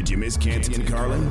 Did you miss Canty and Carlin?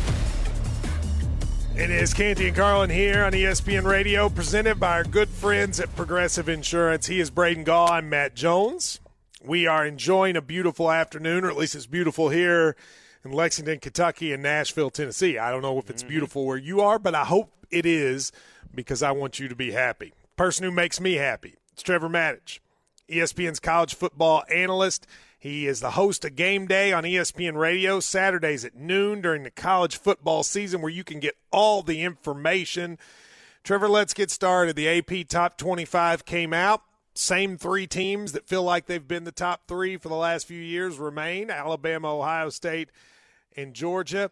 It is Canty and Carlin here on ESPN Radio, presented by our good friends at Progressive Insurance. He is Braden Gall. I'm Matt Jones. We are enjoying a beautiful afternoon, or at least it's beautiful here in Lexington, Kentucky, and Nashville, Tennessee. I don't know if it's beautiful where you are, but I hope it is because I want you to be happy. Person who makes me happy, it's Trevor Matich, ESPN's college football analyst. He is the host of Game Day on ESPN Radio, Saturdays at noon during the college football season, where you can get all the information. Trevor, let's get started. The AP Top 25 came out. Same three teams that feel like they've been the top three for the last few years remain: Alabama, Ohio State, and Georgia.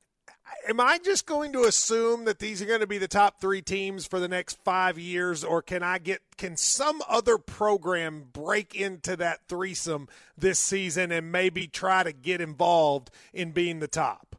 Am I just going to assume that these are going to be the top three teams for the next 5 years, or can some other program break into that threesome this season and maybe try to get involved in being the top?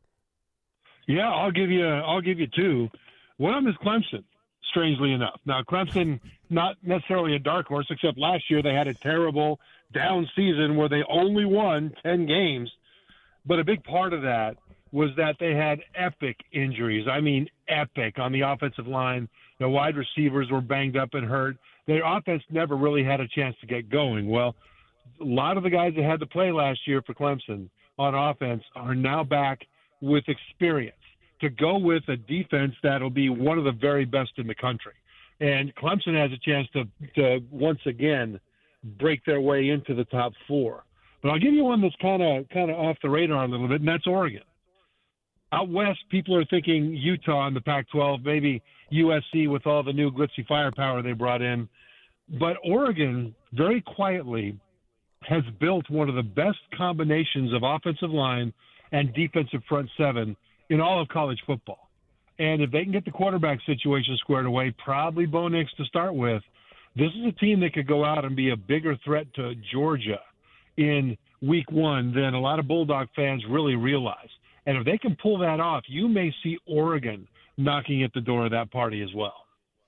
Yeah, I'll give you two. One of them is Clemson, strangely enough. Now, Clemson, not necessarily a dark horse, except last year they had a terrible down season where they only won 10 games. But a big part of that was that they had epic injuries. I mean, epic on the offensive line. The wide receivers were banged up and hurt. Their offense never really had a chance to get going. Well, a lot of the guys that had to play last year for Clemson on offense are now back with experience to go with a defense that'll be one of the very best in the country. And Clemson has a chance to once again break their way into the top four. But I'll give you one that's kind of off the radar a little bit, and that's Oregon. Out west, people are thinking Utah in the Pac-12, maybe USC with all the new glitzy firepower they brought in. But Oregon, very quietly, has built one of the best combinations of offensive line and defensive front seven in all of college football. And if they can get the quarterback situation squared away, probably Bo Nix to start with, this is a team that could go out and be a bigger threat to Georgia in week one than a lot of Bulldog fans really realize. And if they can pull that off, you may see Oregon knocking at the door of that party as well.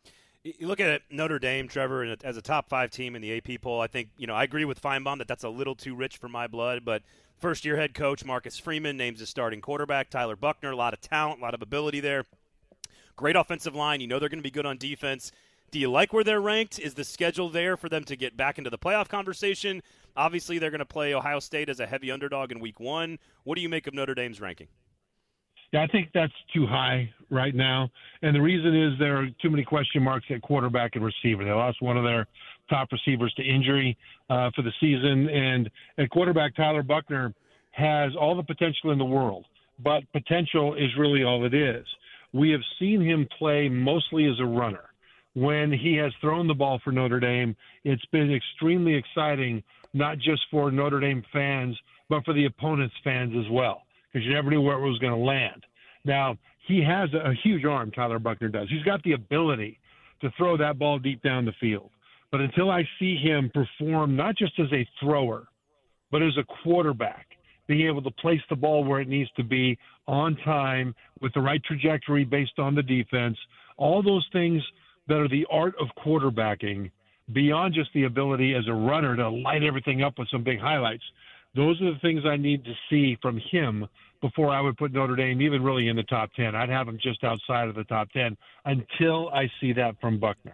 You look at Notre Dame, Trevor, and as a top 5 team in the AP poll, I think, I agree with Feinbaum that that's a little too rich for my blood. But first-year head coach Marcus Freeman names his starting quarterback, Tyler Buchner. A lot of talent, a lot of ability there. Great offensive line. They're going to be good on defense. Do you like where they're ranked? Is the schedule there for them to get back into the playoff conversation? Obviously, they're going to play Ohio State as a heavy underdog in week one. What do you make of Notre Dame's ranking? Yeah, I think that's too high right now. And the reason is there are too many question marks at quarterback and receiver. They lost one of their top receivers to injury for the season. And at quarterback, Tyler Buchner has all the potential in the world. But potential is really all it is. We have seen him play mostly as a runner. When he has thrown the ball for Notre Dame, it's been extremely exciting, not just for Notre Dame fans, but for the opponent's fans as well, because you never knew where it was going to land. Now, he has a huge arm, Tyler Buchner does. He's got the ability to throw that ball deep down the field. But until I see him perform not just as a thrower, but as a quarterback, being able to place the ball where it needs to be on time with the right trajectory based on the defense, all those things that are the art of quarterbacking beyond just the ability as a runner to light everything up with some big highlights. Those are the things I need to see from him before I would put Notre Dame even really in the top 10. I'd have them just outside of the top 10 until I see that from Buchner.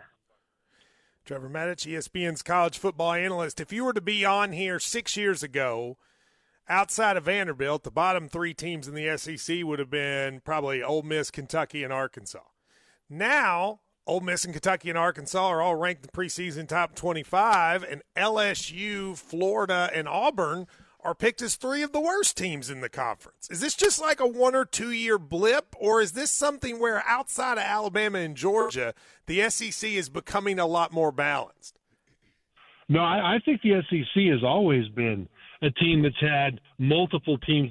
Trevor Matich, ESPN's college football analyst. If you were to be on here 6 years ago, outside of Vanderbilt, the bottom three teams in the SEC would have been probably Ole Miss, Kentucky, and Arkansas. Now, Ole Miss and Kentucky and Arkansas are all ranked in the preseason top 25, and LSU, Florida, and Auburn are picked as three of the worst teams in the conference. Is this just like a 1 or 2 year blip, or is this something where outside of Alabama and Georgia, the SEC is becoming a lot more balanced? No, I think the SEC has always been a team that's had multiple teams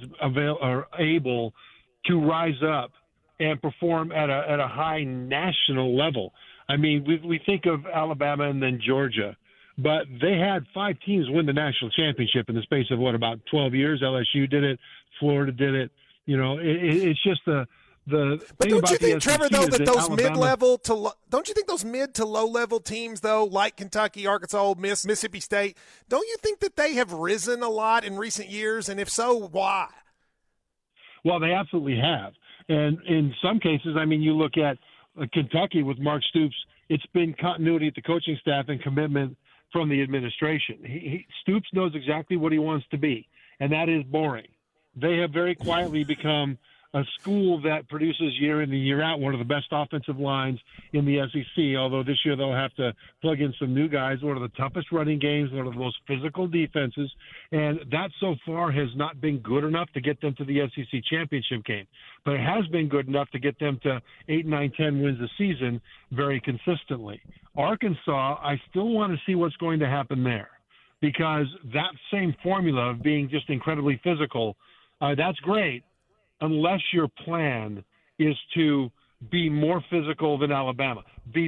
able to rise up and perform at a high national level. I mean, we think of Alabama and then Georgia, but they had 5 teams win the national championship in the space of, about 12 years? LSU did it. Florida did it. It's just the But don't you think, Trevor, though, that those mid-level to don't you think those mid to low-level teams, though, like Kentucky, Arkansas, Ole Miss, Mississippi State, don't you think that they have risen a lot in recent years? And if so, why? Well, they absolutely have. And in some cases, I mean, you look at Kentucky with Mark Stoops, it's been continuity at the coaching staff and commitment from the administration. Stoops knows exactly what he wants to be, and that is boring. They have very quietly become a school that produces year in and year out one of the best offensive lines in the SEC, although this year they'll have to plug in some new guys, one of the toughest running games, one of the most physical defenses, and that so far has not been good enough to get them to the SEC championship game. But it has been good enough to get them to 8, 9, 10 wins a season very consistently. Arkansas, I still want to see what's going to happen there, because that same formula of being just incredibly physical, that's great, unless your plan is to be more physical than Alabama,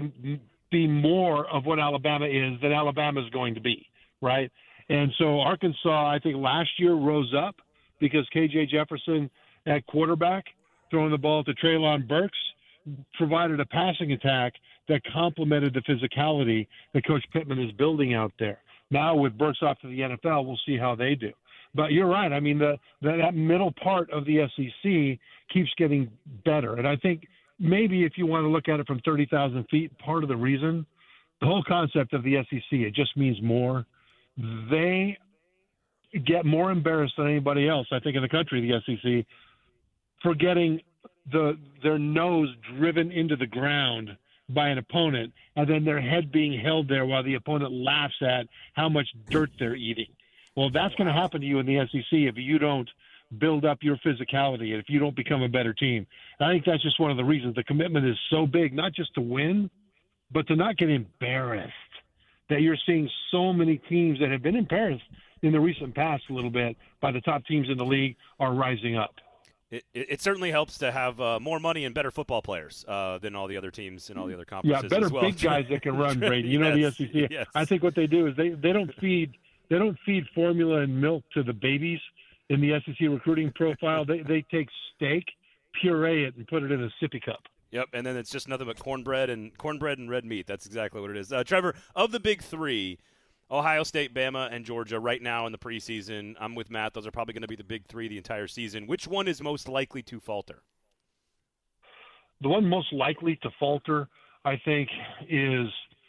be more of what Alabama is than Alabama is going to be, right? And so Arkansas, I think last year rose up because K.J. Jefferson at quarterback, throwing the ball to Treylon Burks, provided a passing attack that complemented the physicality that Coach Pittman is building out there. Now with Burks off to the NFL, we'll see how they do. But you're right. I mean, that middle part of the SEC keeps getting better. And I think maybe if you want to look at it from 30,000 feet, part of the reason, the whole concept of the SEC, it just means more. They get more embarrassed than anybody else, I think, in the country, the SEC, for getting their nose driven into the ground by an opponent and then their head being held there while the opponent laughs at how much dirt they're eating. Well, that's going to happen to you in the SEC if you don't build up your physicality and if you don't become a better team. And I think that's just one of the reasons the commitment is so big, not just to win, but to not get embarrassed, that you're seeing so many teams that have been embarrassed in the recent past a little bit by the top teams in the league are rising up. It certainly helps to have more money and better football players than all the other teams and all the other conferences. Yeah, better as well. big guys that can run, Brady. You know, yes, the SEC. Yes. I think what they do is they don't feed formula and milk to the babies in the SEC recruiting profile. They take steak, puree it, and put it in a sippy cup. Yep, and then it's just nothing but cornbread and red meat. That's exactly what it is. Trevor, of the big three, Ohio State, Bama, and Georgia right now in the preseason, I'm with Matt. Those are probably going to be the big three the entire season. Which one is most likely to falter? The one most likely to falter, I think, is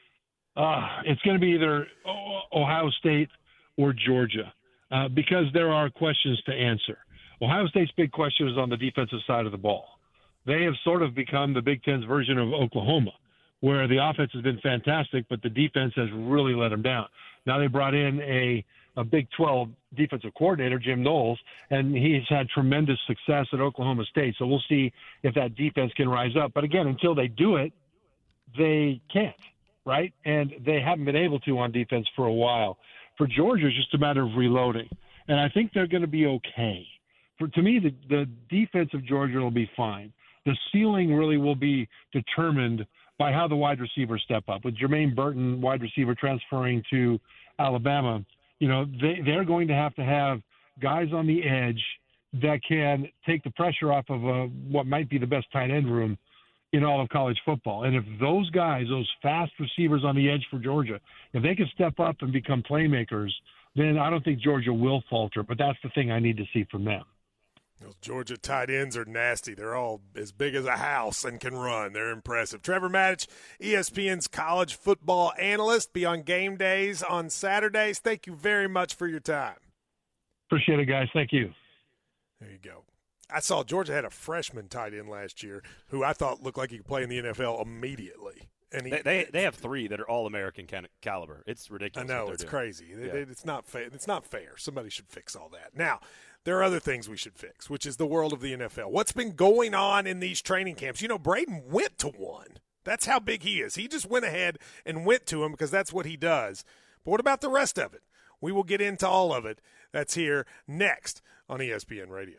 it's going to be either Ohio State or Georgia because there are questions to answer. Ohio State's big question is on the defensive side of the ball. They have sort of become the Big Ten's version of Oklahoma, where the offense has been fantastic, but the defense has really let them down. Now they brought in a Big 12 defensive coordinator, Jim Knowles, and he's had tremendous success at Oklahoma State. So we'll see if that defense can rise up. But again, until they do it, they can't, right? And they haven't been able to on defense for a while. For Georgia, it's just a matter of reloading. And I think they're going to be okay. To me, the defense of Georgia will be fine. The ceiling really will be determined by how the wide receivers step up. With Jermaine Burton, wide receiver, transferring to Alabama, you know, they're going to have guys on the edge that can take the pressure off of what might be the best tight end room in all of college football. And if those guys, those fast receivers on the edge for Georgia, if they can step up and become playmakers, then I don't think Georgia will falter. But that's the thing I need to see from them. Those Georgia tight ends are nasty. They're all as big as a house and can run. They're impressive. Trevor Matich, ESPN's college football analyst, be on game days on Saturdays. Thank you very much for your time. Appreciate it, guys. Thank you. There you go. I saw Georgia had a freshman tight end last year who I thought looked like he could play in the NFL immediately. And they have three that are all American caliber. It's ridiculous. I know, it's crazy. Yeah. It's not fair. It's not fair. Somebody should fix all that. Now, there are other things we should fix, which is the world of the NFL. What's been going on in these training camps? You know, Braden went to one. That's how big he is. He just went ahead and went to him because that's what he does. But what about the rest of it? We will get into all of it. That's here next on ESPN Radio.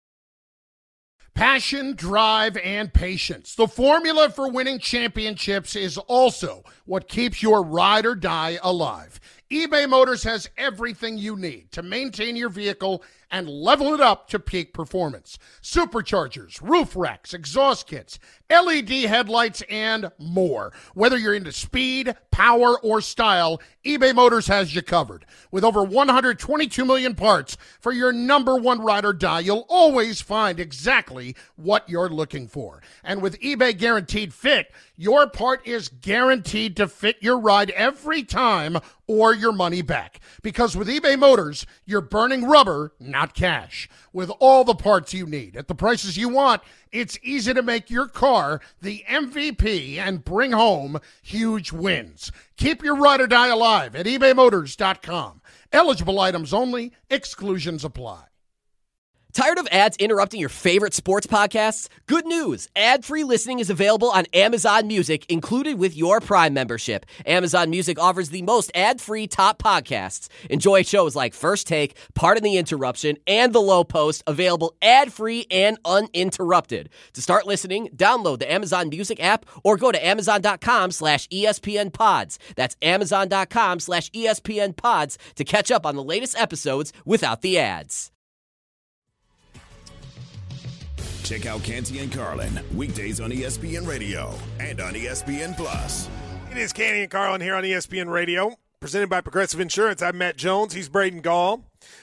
Passion, drive, and patience. The formula for winning championships is also what keeps your ride or die alive. eBay Motors has everything you need to maintain your vehicle and level it up to peak performance. Superchargers, roof racks, exhaust kits, LED headlights, and more. Whether you're into speed, power, or style, eBay Motors has you covered. With over 122 million parts for your number one ride or die, you'll always find exactly what you're looking for. And with eBay Guaranteed Fit, your part is guaranteed to fit your ride every time or your money back. Because with eBay Motors, you're burning rubber, not cash. With all the parts you need at the prices you want, it's easy to make your car the MVP and bring home huge wins. Keep your ride or die alive at ebaymotors.com. Eligible items only. Exclusions apply. Tired of ads interrupting your favorite sports podcasts? Good news! Ad-free listening is available on Amazon Music, included with your Prime membership. Amazon Music offers the most ad-free top podcasts. Enjoy shows like First Take, Pardon the Interruption, and The Low Post, available ad-free and uninterrupted. To start listening, download the Amazon Music app or go to amazon.com/ESPN Pods. That's amazon.com/ESPN Pods to catch up on the latest episodes without the ads. Check out Canty and Carlin, weekdays on ESPN Radio and on ESPN Plus. It is Canty and Carlin here on ESPN Radio, presented by Progressive Insurance. I'm Matt Jones. He's Braden Gall.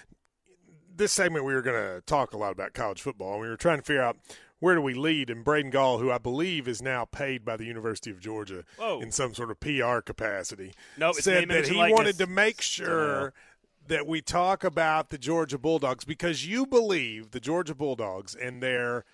This segment, we were going to talk a lot about college football, and we were trying to figure out where do we lead. And Braden Gall, who I believe is now paid by the University of Georgia in some sort of PR capacity, said that he wanted to make sure that we talk about the Georgia Bulldogs because you believe the Georgia Bulldogs and their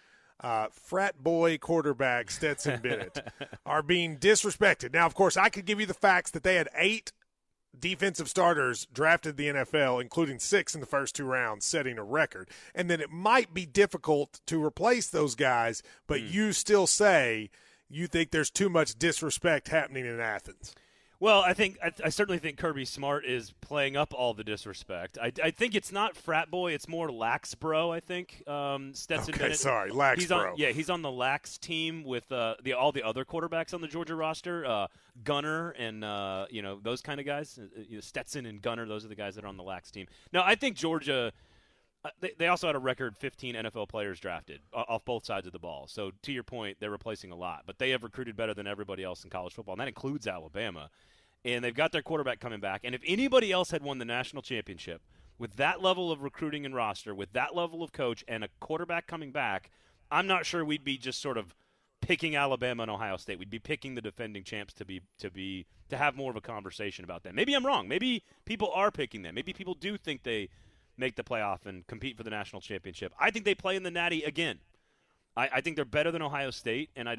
frat boy quarterback Stetson Bennett are being disrespected. Now, of course, I could give you the facts that they had 8 defensive starters drafted the NFL, including 6 in the first 2 rounds, setting a record. And then it might be difficult to replace those guys, but you still say you think there's too much disrespect happening in Athens. Well, I certainly think Kirby Smart is playing up all the disrespect. I think it's not frat boy; it's more lax bro. I think Stetson Bennett. Sorry, lax bro. He's on the lax team with all the other quarterbacks on the Georgia roster, Gunner and those kind of guys. Stetson and Gunner; those are the guys that are on the lax team. No, I think Georgia. They also had a record 15 NFL players drafted off both sides of the ball. So to your point, they're replacing a lot, but they have recruited better than everybody else in college football, and that includes Alabama. And they've got their quarterback coming back. And if anybody else had won the national championship with that level of recruiting and roster, with that level of coach and a quarterback coming back, I'm not sure we'd be just sort of picking Alabama and Ohio State. We'd be picking the defending champs to have more of a conversation about them. Maybe I'm wrong. Maybe people are picking them. Maybe people do think they make the playoff and compete for the national championship. I think they play in the Natty again. I think they're better than Ohio State, and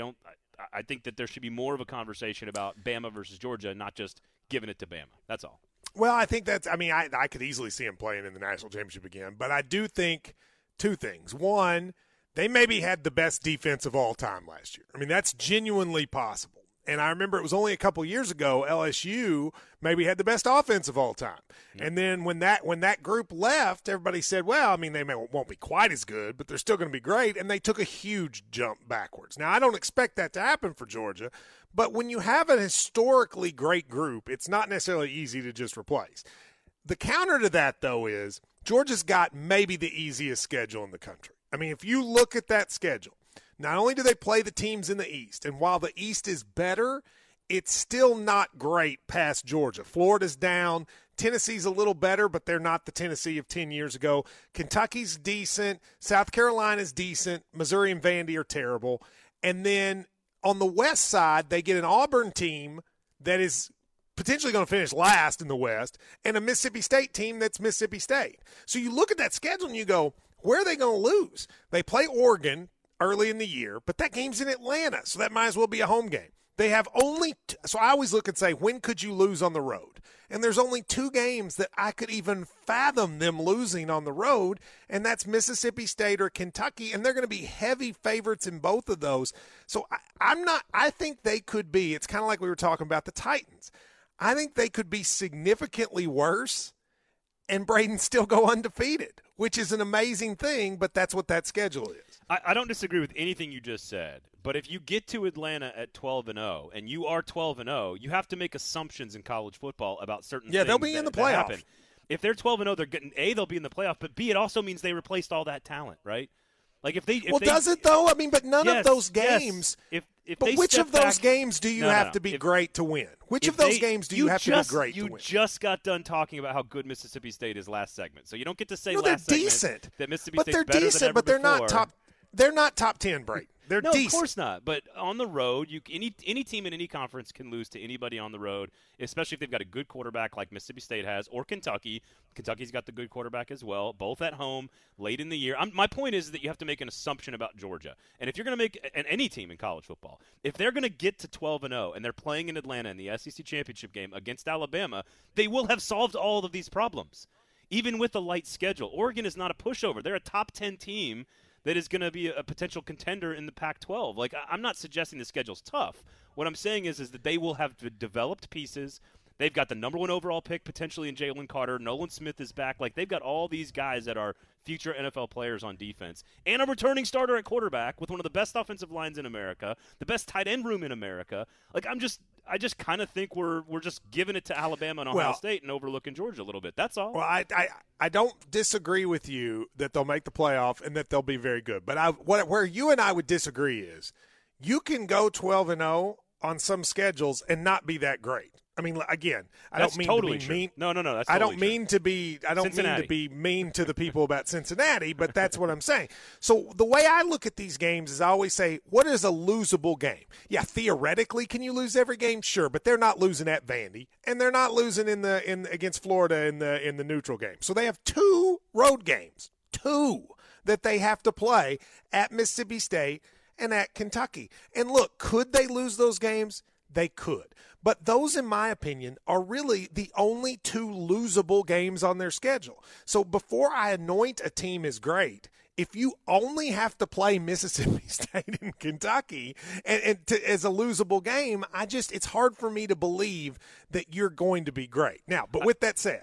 I think that there should be more of a conversation about Bama versus Georgia, not just giving it to Bama. That's all. Well, I think I could easily see them playing in the national championship again, but I do think 2 things. One, they maybe had the best defense of all time last year. I mean, that's genuinely possible. And I remember it was only a couple years ago, LSU maybe had the best offense of all time. Mm-hmm. And then when that group left, everybody said, well, I mean, they won't be quite as good, but they're still going to be great. And they took a huge jump backwards. Now, I don't expect that to happen for Georgia, but when you have a historically great group, it's not necessarily easy to just replace. The counter to that, though, is Georgia's got maybe the easiest schedule in the country. I mean, if you look at that schedule, not only do they play the teams in the East, and while the East is better, it's still not great past Georgia. Florida's down. Tennessee's a little better, but they're not the Tennessee of 10 years ago. Kentucky's decent. South Carolina's decent. Missouri and Vandy are terrible. And then on the West side, they get an Auburn team that is potentially going to finish last in the West and a Mississippi State team that's Mississippi State. So you look at that schedule and you go, where are they going to lose? They play Oregon early in the year, but that game's in Atlanta, so that might as well be a home game. They have only so I always look and say, when could you lose on the road? And there's only 2 games that I could even fathom them losing on the road, and that's Mississippi State or Kentucky, and they're going to be heavy favorites in both of those. So I think they could be, it's kind of like we were talking about the Titans. I think they could be significantly worse and Braden still go undefeated, which is an amazing thing, but that's what that schedule is. I don't disagree with anything you just said, but if you get to Atlanta at 12-0 and you are 12-0, you have to make assumptions in college football about certain things. Yeah, they'll be in the playoff. Happen. If they're 12-0, they're getting they'll be in the playoff, but B, it also means they replaced all that talent, right? Like if they does it though? I mean, but none of those games. Yes. But which of those games do you have to be great to win? Which of those games do you have to be great to win? You just got done talking about how good Mississippi State is last segment, so you don't get to say last segment that Mississippi but State's they're better decent, than ever but they're before. not top. They're not top 10, Brady. They're no, decent. of course not. But on the road, any team in any conference can lose to anybody on the road, especially if they've got a good quarterback like Mississippi State has, or Kentucky. Kentucky's got the good quarterback as well, both at home late in the year. My point is that you have to make an assumption about Georgia. And if you're going to make any team in college football, if they're going to get to 12-0 and they're playing in Atlanta in the SEC championship game against Alabama, they will have solved all of these problems, even with a light schedule. Oregon is not a pushover. They're a top 10 team that is going to be a potential contender in the Pac-12. Like, I'm not suggesting the schedule's tough. What I'm saying is that they will have developed pieces. They've got the number 1 overall pick potentially in Jalen Carter. Nolan Smith is back. Like, they've got all these guys that are future NFL players on defense, and a returning starter at quarterback with one of the best offensive lines in America, the best tight end room in America. Like, I just kind of think we're just giving it to Alabama and Ohio State and overlooking Georgia a little bit. That's all. Well, I don't disagree with you that they'll make the playoff and that they'll be very good. But where you and I would disagree is you can go 12-0 on some schedules and not be that great. I mean, again, I don't mean totally to be mean. No, that's totally I don't mean to be. I don't Cincinnati. mean to be mean to the people about Cincinnati, but that's what I'm saying. So the way I look at these games is I always say, what is a losable game? Yeah, theoretically, can you lose every game? Sure, but they're not losing at Vandy, and they're not losing against Florida in the neutral game. So they have 2 road games, 2 that they have to play at Mississippi State and at Kentucky. And look, could they lose those games? They could. But those, in my opinion, are really the only 2 losable games on their schedule. So before I anoint a team as great, if you only have to play Mississippi State and Kentucky as a losable game, it's hard for me to believe that you're going to be great. Now, but with that said,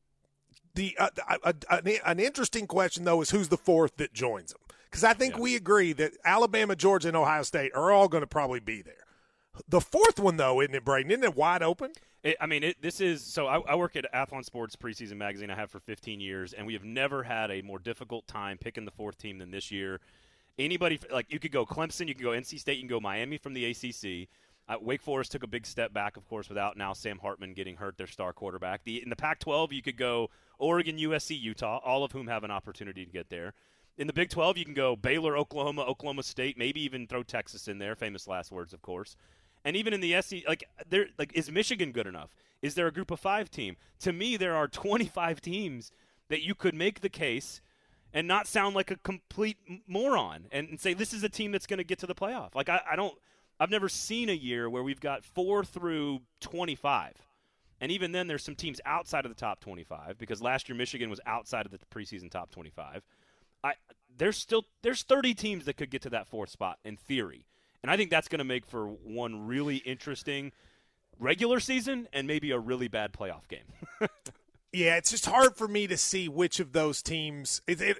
an interesting question, though, is who's the 4th that joins them? Because I think we agree that Alabama, Georgia, and Ohio State are all going to probably be there. The 4th one, though, isn't it, Braden? Isn't it wide open? This is – so I work at Athlon Sports Preseason Magazine. I have for 15 years, and we have never had a more difficult time picking the 4th team than this year. Anybody – like, you could go Clemson, you could go NC State, you can go Miami from the ACC. Wake Forest took a big step back, of course, without now Sam Hartman getting hurt, their star quarterback. In the Pac-12, you could go Oregon, USC, Utah, all of whom have an opportunity to get there. In the Big 12, you can go Baylor, Oklahoma, Oklahoma State, maybe even throw Texas in there, famous last words, of course. And even in the SEC, is Michigan good enough? Is there a group of 5 team? To me, there are 25 teams that you could make the case and not sound like a complete moron and say this is a team that's going to get to the playoff. Like I've never seen a year where we've got 4 through 25. And even then, there's some teams outside of the top 25 because last year Michigan was outside of the preseason top 25. There's 30 teams that could get to that 4th spot in theory. And I think that's going to make for one really interesting regular season and maybe a really bad playoff game. Yeah, it's just hard for me to see which of those teams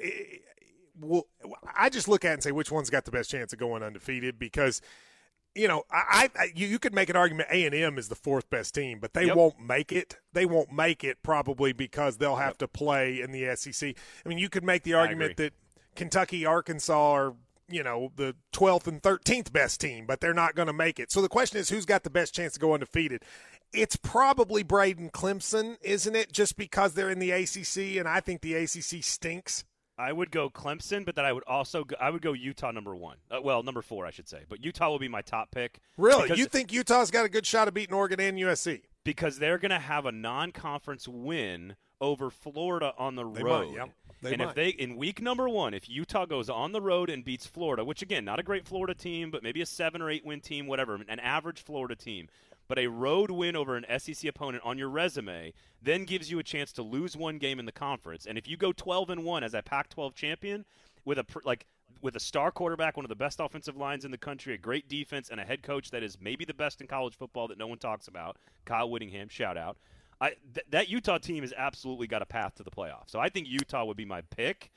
I just look at it and say which one's got the best chance of going undefeated because, you could make an argument A&M is the 4th best team, but they won't make it. They won't make it probably because they'll have to play in the SEC. I mean, you could make the argument that Kentucky, Arkansas are the 12th and 13th best team, but they're not going to make it. So the question is, who's got the best chance to go undefeated? It's probably Braden Clemson, isn't it? Just because they're in the ACC, and I think the ACC stinks. I would go Clemson, but then I would go Utah number 1. Number 4, I should say. But Utah will be my top pick. Really? You think Utah's got a good shot of beating Oregon and USC? Because they're going to have a non-conference win over Florida on the road. Might, yep. If in week number 1, if Utah goes on the road and beats Florida, which again, not a great Florida team, but maybe a 7 or 8 win team, whatever, an average Florida team, but a road win over an SEC opponent on your resume, then gives you a chance to lose one game in the conference. And if you go 12-1 as a Pac-12 champion with a star quarterback, one of the best offensive lines in the country, a great defense, and a head coach that is maybe the best in college football that no one talks about, Kyle Whittingham, shout out. That Utah team has absolutely got a path to the playoffs. So I think Utah would be my pick,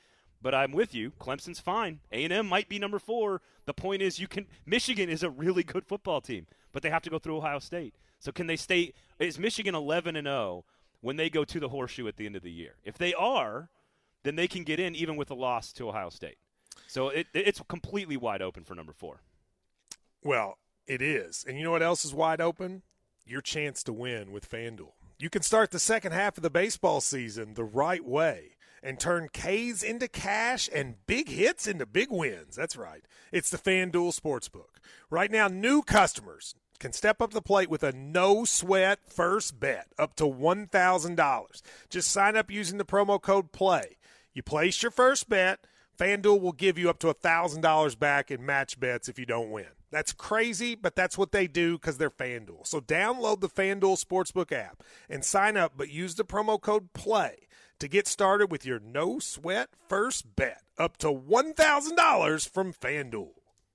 but I'm with you. Clemson's fine. A&M might be number 4. The point is, Michigan is a really good football team, but they have to go through Ohio State. So can they stay? Is Michigan 11-0 when they go to the Horseshoe at the end of the year? If they are, then they can get in even with a loss to Ohio State. So it's completely wide open for number 4. Well, it is. And you know what else is wide open? Your chance to win with FanDuel. You can start the second half of the baseball season the right way and turn K's into cash and big hits into big wins. That's right. It's the FanDuel Sportsbook. Right now, new customers can step up to the plate with a no-sweat first bet up to $1,000. Just sign up using the promo code PLAY. You place your first bet, FanDuel will give you up to $1,000 back in match bets if you don't win. That's crazy, but that's what they do because they're FanDuel. So download the FanDuel Sportsbook app and sign up, but use the promo code PLAY to get started with your no-sweat first bet up to $1,000 from FanDuel.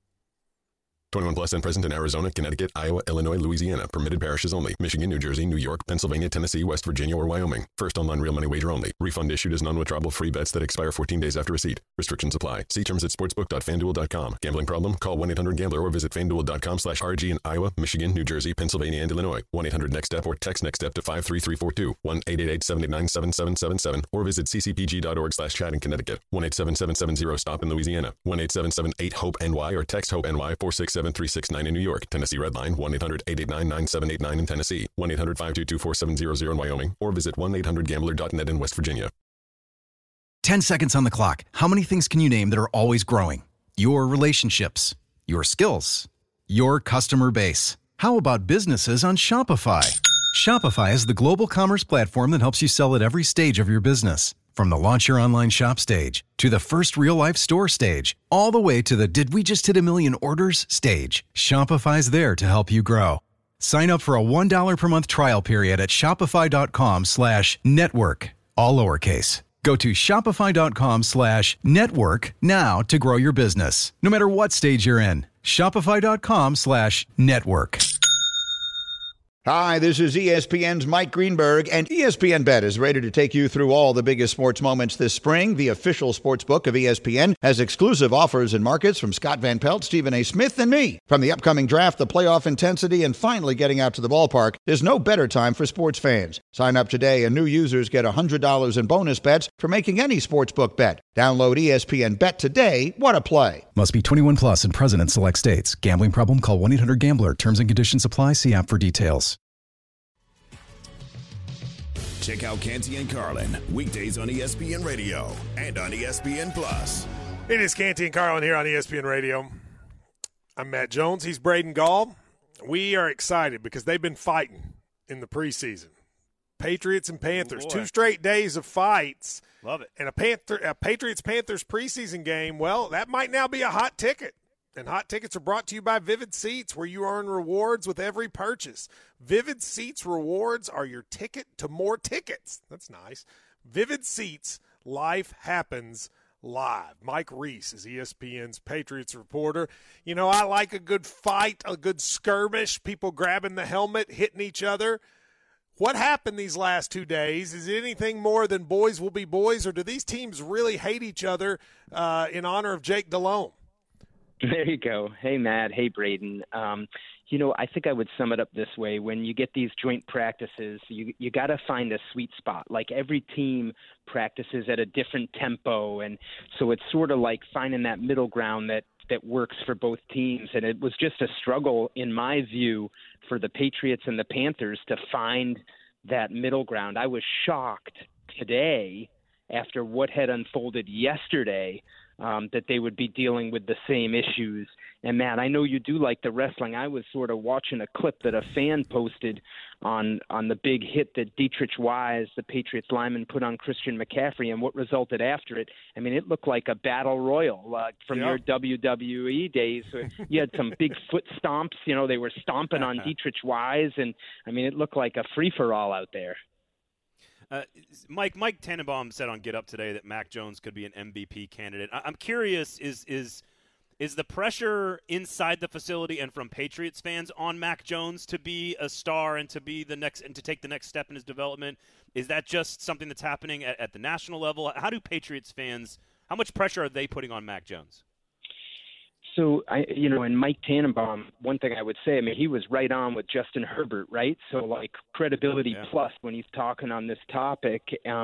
21 plus and present in Arizona, Connecticut, Iowa, Illinois, Louisiana. Permitted parishes only. Michigan, New Jersey, New York, Pennsylvania, Tennessee, West Virginia, or Wyoming. First online real money wager only. Refund issued as non-withdrawable free bets that expire 14 days after receipt. Restrictions apply. See terms at sportsbook.fanduel.com. Gambling problem? Call 1-800-GAMBLER or visit fanduel.com/RG in Iowa, Michigan, New Jersey, Pennsylvania, and Illinois. 1-800-NEXT-STEP or text NEXT-STEP to 53342. 1-888-789-7777 or visit ccpg.org/chat in Connecticut. 1-877-770-STOP in Louisiana. 1-877-8-HOPE-NY or text HOPE-NY 467-3669 in New York. Tennessee Redline 1-800-889-9789 in Tennessee. 1-800-522-4700 in Wyoming or visit 1-800-GAMBLER.net in West Virginia. 10 seconds on the clock. How many things can you name that are always growing? Your relationships, your skills, your customer base. How about businesses on Shopify? Shopify is the global commerce platform that helps you sell at every stage of your business. From the launch your online shop stage, to the first real-life store stage, all the way to the did we just hit a million orders stage, Shopify's there to help you grow. Sign up for a $1 per month trial period at shopify.com/network, all lowercase. Go to shopify.com/network now to grow your business, no matter what stage you're in. Shopify.com/network. Hi, this is ESPN's Mike Greenberg, and ESPN Bet is ready to take you through all the biggest sports moments this spring. The official sports book of ESPN has exclusive offers and markets from Scott Van Pelt, Stephen A. Smith, and me. From the upcoming draft, the playoff intensity, and finally getting out to the ballpark, there's no better time for sports fans. Sign up today, and new users get $100 in bonus bets for making any sports book bet. Download ESPN Bet today. What a play. Must be 21 plus and present in select states. Gambling problem? Call 1-800-GAMBLER. Terms and conditions apply. See app for details. Check out Canty and Carlin, weekdays on ESPN Radio and on ESPN Plus. It is Canty and Carlin here on ESPN Radio. I'm Matt Jones. He's Braden Gall. We are excited because they've been fighting in the preseason. Patriots and Panthers, 2 straight days of fights. Love it. And a Patriots-Panthers preseason game, well, that might now be a hot ticket. And hot tickets are brought to you by Vivid Seats, where you earn rewards with every purchase. Vivid Seats rewards are your ticket to more tickets. That's nice. Vivid Seats, life happens live. Mike Reese is ESPN's Patriots reporter. You know, I like a good fight, a good skirmish, people grabbing the helmet, hitting each other. What happened these last 2 days? Is it anything more than boys will be boys, or do these teams really hate each other in honor of Jake Delhomme? There you go. Hey, Matt. Hey, Braden. I think I would sum it up this way. When you get these joint practices, you got to find a sweet spot. Like every team practices at a different tempo, and so it's sort of like finding that middle ground that works for both teams. And it was just a struggle, in my view, for the Patriots and the Panthers to find that middle ground. I was shocked today after what had unfolded yesterday that they would be dealing with the same issues. And, Matt, I know you do like the wrestling. I was sort of watching a clip that a fan posted on the big hit that Dietrich Wise, the Patriots lineman, put on Christian McCaffrey and what resulted after it. I mean, it looked like a battle royal from your WWE days. You had some big foot stomps. They were stomping on Dietrich Wise. And, I mean, it looked like a free-for-all out there. Mike Tannenbaum said on Get Up today that Mac Jones could be an MVP candidate. I'm curious, is the pressure inside the facility and from Patriots fans on Mac Jones to be a star and to be the next and to take the next step in his development? Is that just something that's happening at the national level? How do Patriots fans How much pressure are they putting on Mac Jones? So, and Mike Tannenbaum, one thing I would say, I mean, he was right on with Justin Herbert, right? So, like, credibility plus when he's talking on this topic.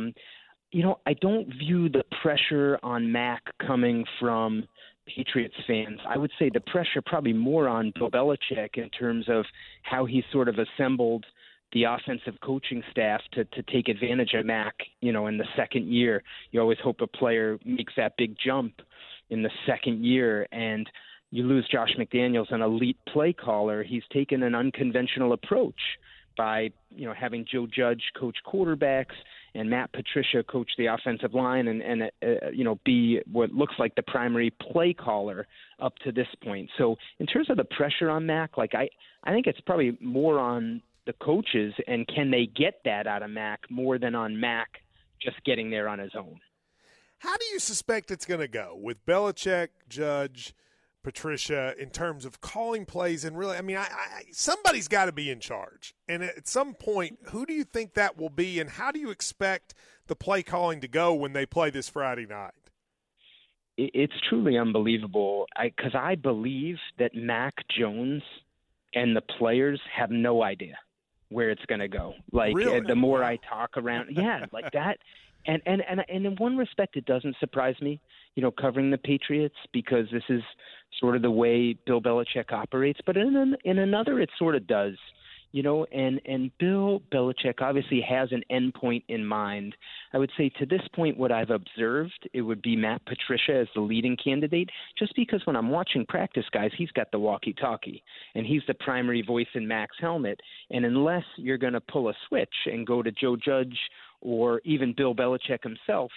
I don't view the pressure on Mac coming from Patriots fans. I would say the pressure probably more on Bill Belichick in terms of how he sort of assembled the offensive coaching staff to take advantage of Mac, in the second year. You always hope a player makes that big jump in the second year, and you lose Josh McDaniels, an elite play caller. He's taken an unconventional approach by, having Joe Judge coach quarterbacks and Matt Patricia coach the offensive line and be what looks like the primary play caller up to this point. So in terms of the pressure on Mac, like I think it's probably more on the coaches and can they get that out of Mac more than on Mac just getting there on his own. How do you suspect it's going to go with Belichick, Judge, Patricia in terms of calling plays? And really, I mean, somebody's got to be in charge. And at some point, who do you think that will be, and how do you expect the play calling to go when they play this Friday night? It's truly unbelievable because I believe that Mac Jones and the players have no idea where it's going to go. Like, really? The more I talk around, like that. And in one respect, it doesn't surprise me, covering the Patriots, because this is sort of the way Bill Belichick operates. But in another, it sort of does, and Bill Belichick obviously has an end point in mind. I would say to this point, what I've observed, it would be Matt Patricia as the leading candidate, just because when I'm watching practice, guys, he's got the walkie-talkie, and he's the primary voice in Mac's helmet. And unless you're going to pull a switch and go to Joe Judge or even Bill Belichick himself,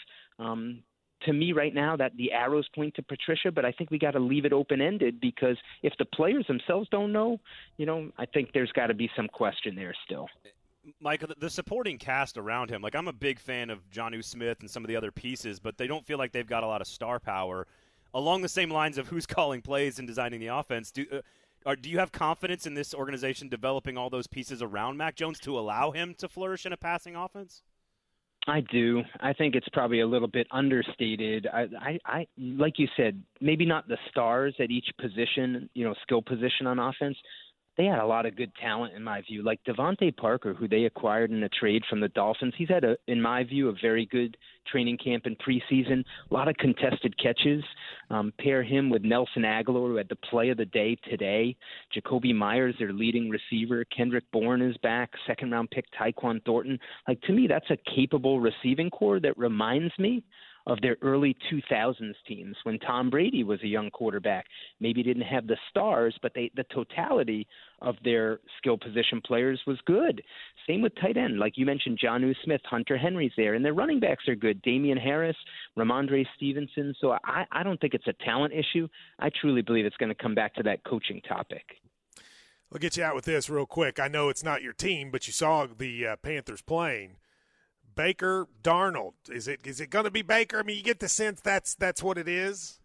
to me right now that the arrows point to Patricia, but I think we got to leave it open-ended, because if the players themselves don't know, I think there's got to be some question there still. Michael, the supporting cast around him, like, I'm a big fan of Jonnu Smith and some of the other pieces, but they don't feel like they've got a lot of star power. Along the same lines of who's calling plays and designing the offense, do you have confidence in this organization developing all those pieces around Mac Jones to allow him to flourish in a passing offense? I do. I think it's probably a little bit understated. I like you said, maybe not the stars at each position, skill position on offense. They had a lot of good talent in my view, like Devontae Parker, who they acquired in a trade from the Dolphins. He's had, in my view, a very good training camp and preseason, a lot of contested catches. Pair him with Nelson Aguilar, who had the play of the day today. Jacoby Myers, their leading receiver. Kendrick Bourne is back. Second-round pick Tyquan Thornton. Like, to me, that's a capable receiving core that reminds me of their early 2000s teams when Tom Brady was a young quarterback. Maybe didn't have the stars, but the totality of their skill position players was good. Same with tight end. Like you mentioned, Jonnu Smith, Hunter Henry's there, and their running backs are good. Damian Harris, Ramondre Stevenson. So I don't think it's a talent issue. I truly believe it's going to come back to that coaching topic. I'll get you out with this real quick. I know it's not your team, but you saw the Panthers playing. Baker, Darnold. Is it going to be Baker? I mean, you get the sense that's what it is.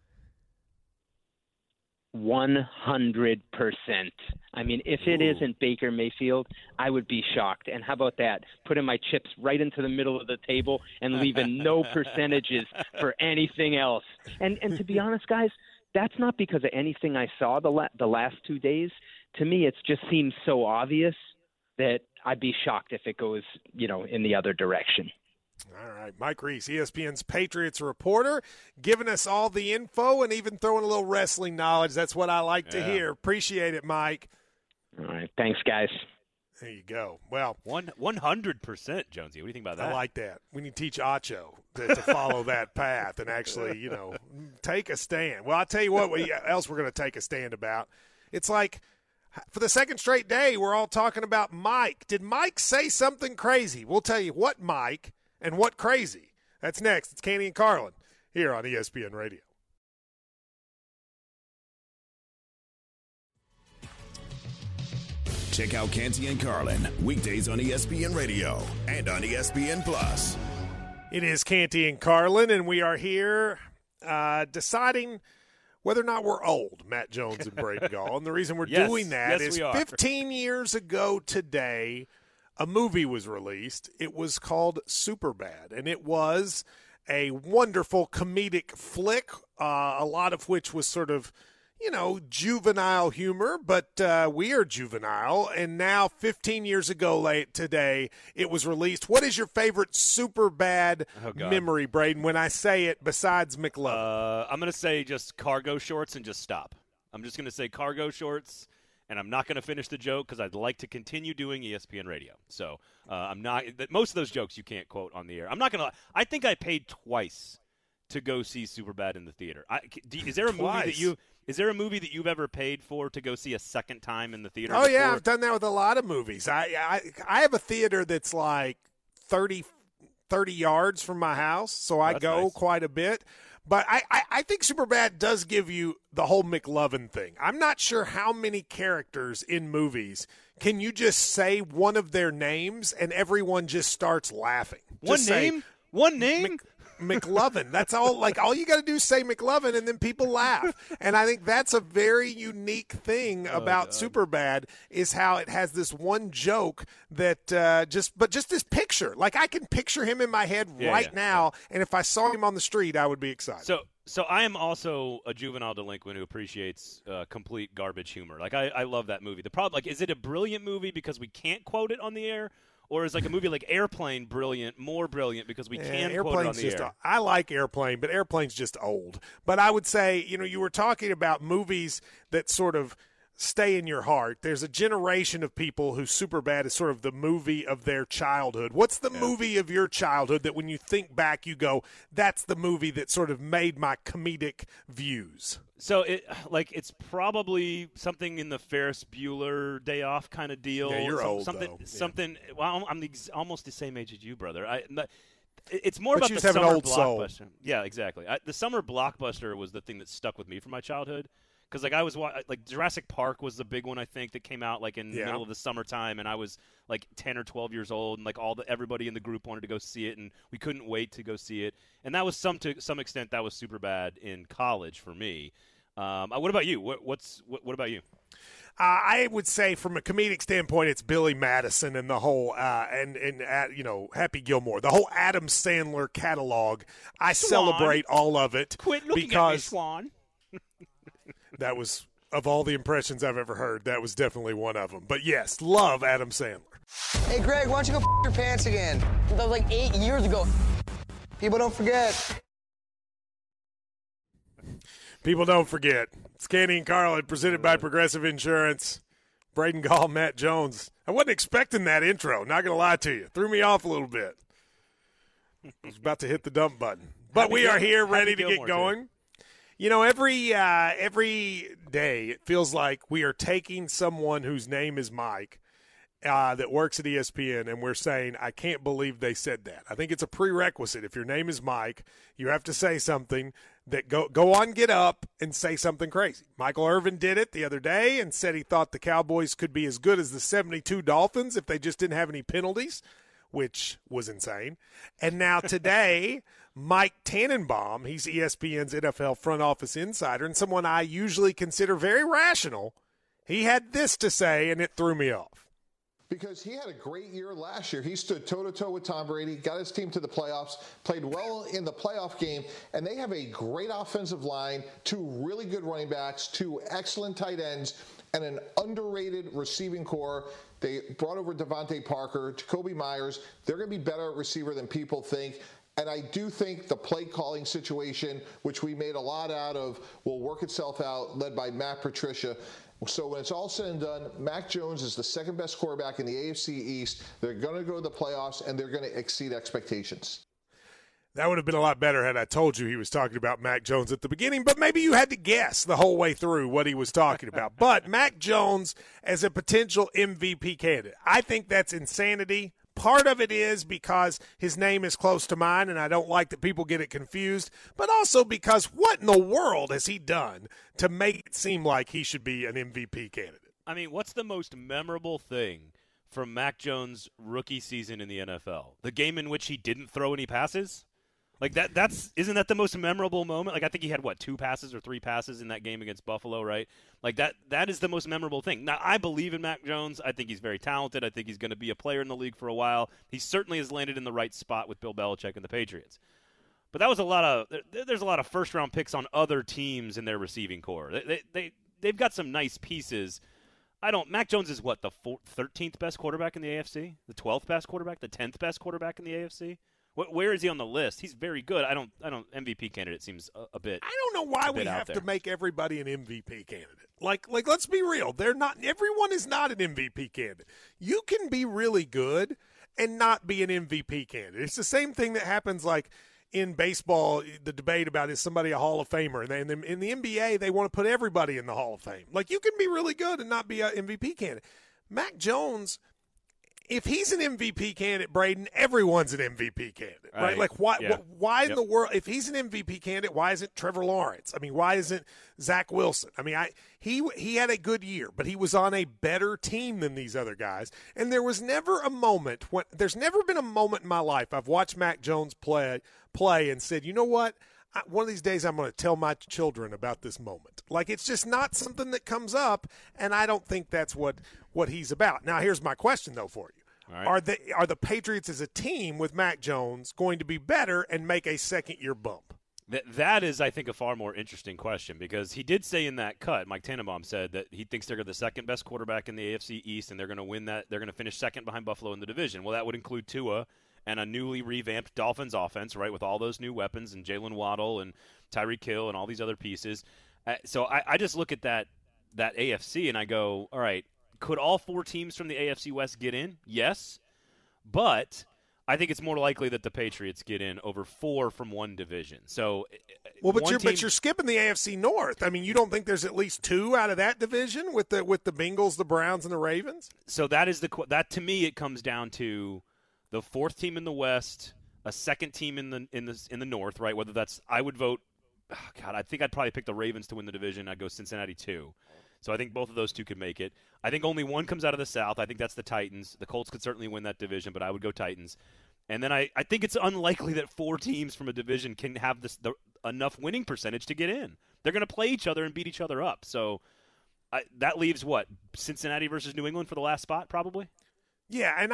100%. I mean, if it isn't Baker Mayfield, I would be shocked. And how about that? Putting my chips right into the middle of the table and leaving no percentages for anything else. And to be honest, guys, that's not because of anything I saw the last 2 days. To me, it just seems so obvious that I'd be shocked if it goes, in the other direction. All right. Mike Reese, ESPN's Patriots reporter, giving us all the info and even throwing a little wrestling knowledge. That's what I like to hear. Appreciate it, Mike. All right. Thanks, guys. There you go. Well, 100%, Jonesy. What do you think about that? I like that. We need to teach Acho to follow that path and actually, take a stand. Well, I'll tell you what else we're going to take a stand about. It's like, for the second straight day, we're all talking about Mike. Did Mike say something crazy? We'll tell you what Mike and what crazy. That's next. It's Canty and Carlin here on ESPN Radio. Check out Canty and Carlin weekdays on ESPN Radio and on ESPN Plus. It is Canty and Carlin, and we are here deciding whether or not we're old, Matt Jones and Braden Gall. And the reason we're doing that is 15 years ago today, a movie was released. It was called Superbad, and it was a wonderful comedic flick, a lot of which was sort of, juvenile humor, but we are juvenile. And now 15 years ago today, it was released. What is your favorite Superbad memory, Braden, when I say it besides McLovin? I'm going to say just cargo shorts and just stop. I'm just going to say cargo shorts, and I'm not going to finish the joke because I'd like to continue doing ESPN radio. So I'm not – most of those jokes you can't quote on the air. I'm not going to – I think I paid twice to go see Superbad in the theater. Is there a movie that you – Is there a movie that you've ever paid for to go see a second time in the theater? Oh, yeah, I've done that with a lot of movies. I have a theater that's like 30 yards from my house, so I go quite a bit. But I think Superbad does give you the whole McLovin thing. I'm not sure how many characters in movies can you just say one of their names and everyone just starts laughing. One name? McLovin. That's all. Like, all you got to do is say McLovin, and then people laugh. And I think that's a very unique thing about Superbad is how it has this one joke that just this picture. Like, I can picture him in my head now, and if I saw him on the street, I would be excited. So I am also a juvenile delinquent who appreciates complete garbage humor. Like, I love that movie. The problem, like, is it a brilliant movie because we can't quote it on the air? Or is like a movie like Airplane more brilliant because we can quote it on the air? I like Airplane, but Airplane's just old. But I would say, you were talking about movies that sort of stay in your heart. There's a generation of people who Superbad is sort of the movie of their childhood. What's the movie of your childhood that when you think back, you go, that's the movie that sort of made my comedic views? So it's probably something in the Ferris Bueller Day Off kind of deal. Yeah, you're old, something. Well, I'm almost the same age as you, brother. It's more but about the summer blockbuster. Soul. Yeah, exactly. The summer blockbuster was the thing that stuck with me from my childhood. Because I was Jurassic Park was the big one, I think, that came out like in the middle of the summertime, and I was like 10 or 12 years old, and like everybody in the group wanted to go see it, and we couldn't wait to go see it. And that was to some extent that was Superbad in college for me. What about you? What about you? I would say from a comedic standpoint, it's Billy Madison and the whole Happy Gilmore, the whole Adam Sandler catalog. I celebrate all of it. Quit looking at me, Swan. That was, of all the impressions I've ever heard, that was definitely one of them. But yes, love Adam Sandler. Hey, Greg, why don't you go your pants again? That was like 8 years ago. People don't forget. People don't forget. It's Canty and Carlin, presented by Progressive Insurance. Braden Gall, Matt Jones. I wasn't expecting that intro, not going to lie to you. Threw me off a little bit. I was about to hit the dump button. But we are here ready to get going. Every day it feels like we are taking someone whose name is Mike that works at ESPN, and we're saying, I can't believe they said that. I think it's a prerequisite. If your name is Mike, you have to say something that go on, get up, and say something crazy. Michael Irvin did it the other day and said he thought the Cowboys could be as good as the 72 Dolphins if they just didn't have any penalties, which was insane. And now today – Mike Tannenbaum, he's ESPN's NFL front office insider and someone I usually consider very rational. He had this to say, and it threw me off. Because he had a great year last year. He stood toe-to-toe with Tom Brady, got his team to the playoffs, played well in the playoff game, and they have a great offensive line, 2 really good running backs, 2 excellent tight ends, and an underrated receiving core. They brought over Devontae Parker, Jacoby Myers. They're going to be better at receiver than people think. And I do think the play calling situation, which we made a lot out of, will work itself out, led by Matt Patricia. So when it's all said and done, Mac Jones is the second best quarterback in the AFC East. They're going to go to the playoffs, and they're going to exceed expectations. That would have been a lot better had I told you he was talking about Mac Jones at the beginning, but maybe you had to guess the whole way through what he was talking about. But Mac Jones as a potential MVP candidate, I think that's insanity. Part of it is because his name is close to mine, and I don't like that people get it confused, but also because what in the world has he done to make it seem like he should be an MVP candidate? I mean, what's the most memorable thing from Mac Jones' rookie season in the NFL? The game in which he didn't throw any passes? Like isn't that the most memorable moment? Like, I think he had 2 passes or 3 passes in that game against Buffalo, right? Like that is the most memorable thing. Now, I believe in Mac Jones. I think he's very talented. I think he's going to be a player in the league for a while. He certainly has landed in the right spot with Bill Belichick and the Patriots. But that was there's a lot of first-round picks on other teams in their receiving core. They've got some nice pieces. Mac Jones is what, the 13th best quarterback in the AFC? The 12th best quarterback? The 10th best quarterback in the AFC? Where is he on the list? He's very good. I don't MVP candidate seems a bit. I don't know why we have to make everybody an MVP candidate. Like let's be real. Everyone is not an MVP candidate. You can be really good and not be an MVP candidate. It's the same thing that happens like in baseball, the debate about is somebody a Hall of Famer, and then in the NBA they want to put everybody in the Hall of Fame. Like you can be really good and not be an MVP candidate. Mac Jones, if he's an MVP candidate, Braden, everyone's an MVP candidate, right? Like why in the world, if he's an MVP candidate, why isn't Trevor Lawrence? I mean, why isn't Zach Wilson? I mean, he had a good year, but he was on a better team than these other guys. And there was never a moment there's never been a moment in my life I've watched Mac Jones play and said, you know what? One of these days I'm going to tell my children about this moment. Like it's just not something that comes up, and I don't think that's what he's about. Now here's my question though for you. All right. Are the Patriots as a team with Mac Jones going to be better and make a second-year bump? That is, I think, a far more interesting question because he did say in that cut, Mike Tannenbaum said that he thinks they're the second-best quarterback in the AFC East and they're going to win that. They're going to finish second behind Buffalo in the division. Well, that would include Tua and a newly revamped Dolphins offense, right, with all those new weapons and Jalen Waddle and Tyreek Hill and all these other pieces. So I just look at that AFC and I go, all right, could all four teams from the AFC West get in? Yes. But I think it's more likely that the Patriots get in over four from one division. So, but you're skipping the AFC North. I mean, you don't think there's at least two out of that division with the Bengals, the Browns, and the Ravens? So that to me it comes down to the fourth team in the West, a second team in the North, right? Whether that's I would vote. Oh God, I think I'd probably pick the Ravens to win the division. I'd go Cincinnati 2. So I think both of those two could make it. I think only one comes out of the South. I think that's the Titans. The Colts could certainly win that division, but I would go Titans. And then I think it's unlikely that four teams from a division can have enough winning percentage to get in. They're going to play each other and beat each other up. So that leaves what? Cincinnati versus New England for the last spot probably? Yeah, and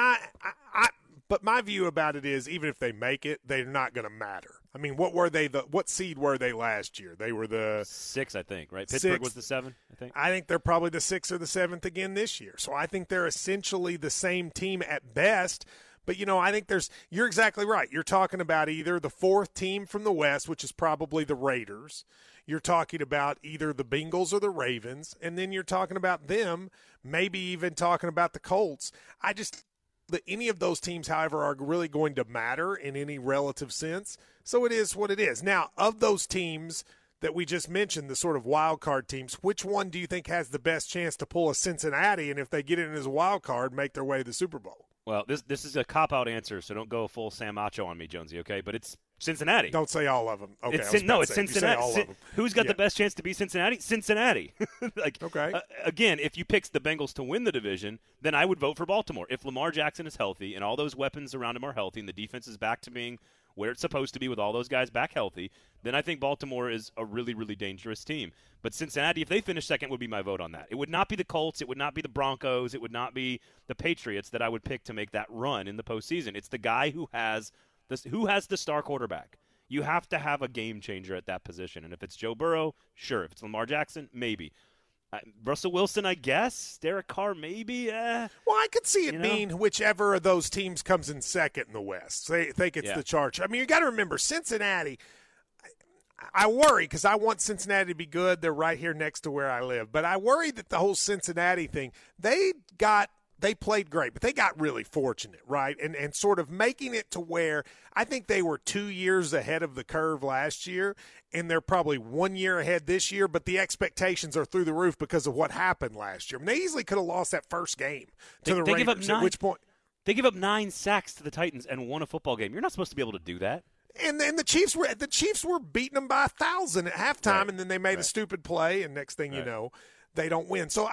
but my view about it is even if they make it, they're not going to matter. I mean, what seed were they last year? They were the 6, I think, right? Pittsburgh was the 7, I think. I think they're probably the 6th or the 7th again this year. So I think they're essentially the same team at best. But, I think you're exactly right. You're talking about either the fourth team from the West, which is probably the Raiders. You're talking about either the Bengals or the Ravens. And then you're talking about them, maybe even talking about the Colts. That any of those teams, however, are really going to matter in any relative sense. So it is what it is. Now, of those teams that we just mentioned, the sort of wild card teams, which one do you think has the best chance to pull a Cincinnati and if they get in as a wild card, make their way to the Super Bowl? Well, this is a cop-out answer, so don't go full Sam Acho on me, Jonesy, okay? But it's Cincinnati. Don't say all of them. Okay, it's Cincinnati. Who's got the best chance to be Cincinnati? Cincinnati. Okay. Again, if you pick the Bengals to win the division, then I would vote for Baltimore. If Lamar Jackson is healthy and all those weapons around him are healthy and the defense is back to being where it's supposed to be with all those guys back healthy, then I think Baltimore is a really, really dangerous team. But Cincinnati, if they finish second, would be my vote on that. It would not be the Colts. It would not be the Broncos. It would not be the Patriots that I would pick to make that run in the postseason. It's the guy who has the star quarterback. You have to have a game changer at that position. And if it's Joe Burrow, sure. If it's Lamar Jackson, maybe. Russell Wilson, I guess. Derek Carr, maybe. Well, I could see it being whichever of those teams comes in second in the West. They think it's the Chargers. I mean, you got to remember, Cincinnati, I worry because I want Cincinnati to be good. They're right here next to where I live. But I worry that the whole Cincinnati thing, they played great, but they got really fortunate, right? And sort of making it to where I think they were 2 years ahead of the curve last year, and they're probably 1 year ahead this year, but the expectations are through the roof because of what happened last year. I mean, they easily could have lost that first game to the Raiders, at which point – They give up 9 sacks to the Titans and won a football game. You're not supposed to be able to do that. And then the Chiefs were beating them by 1,000 at halftime, right. And then they made a stupid play, and next thing you know, they don't win. So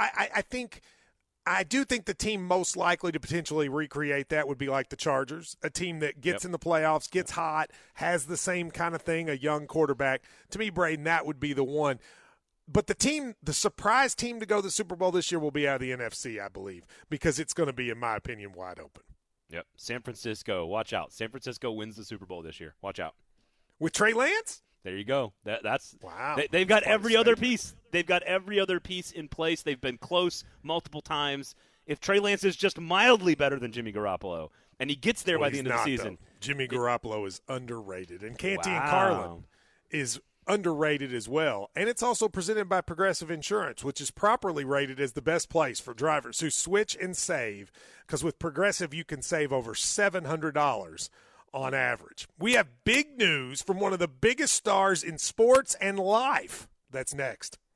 I do think the team most likely to potentially recreate that would be like the Chargers, a team that gets in the playoffs, gets hot, has the same kind of thing, a young quarterback. To me, Braden, that would be the one. But the surprise team to go to the Super Bowl this year will be out of the NFC, I believe, because it's going to be, in my opinion, wide open. Yep. San Francisco, watch out. San Francisco wins the Super Bowl this year. Watch out. With Trey Lance? There you go. That's wow. They've got every other piece. They've got every other piece in place. They've been close multiple times. If Trey Lance is just mildly better than Jimmy Garoppolo, and he gets there by the end of the season. Though. Jimmy Garoppolo is underrated. And Canty and Carlin is underrated as well. And it's also presented by Progressive Insurance, which is properly rated as the best place for drivers who switch and save, because with Progressive you can save over $700 on average. We have big news from one of the biggest stars in sports and life. That's next.